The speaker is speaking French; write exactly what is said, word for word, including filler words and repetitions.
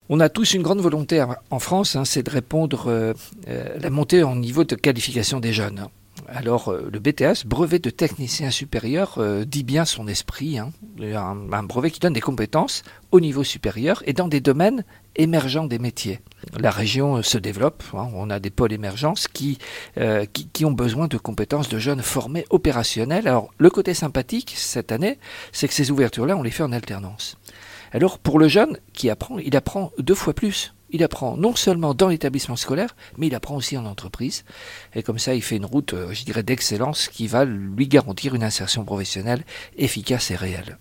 On a tous une grande volonté en France, hein, c'est de répondre euh, euh, la montée en niveau de qualification des jeunes. Alors euh, le B T S, brevet de technicien supérieur, euh, dit bien son esprit, hein, un, un brevet qui donne des compétences au niveau supérieur et dans des domaines émergents des métiers. La région se développe, hein, on a des pôles émergence qui, euh, qui, qui ont besoin de compétences de jeunes formés opérationnels. Alors le côté sympathique cette année, c'est que ces ouvertures-là, on les fait en alternance. Alors pour le jeune qui apprend, il apprend deux fois plus. Il apprend non seulement dans l'établissement scolaire, mais il apprend aussi en entreprise. Et comme ça, il fait une route, je dirais, d'excellence qui va lui garantir une insertion professionnelle efficace et réelle.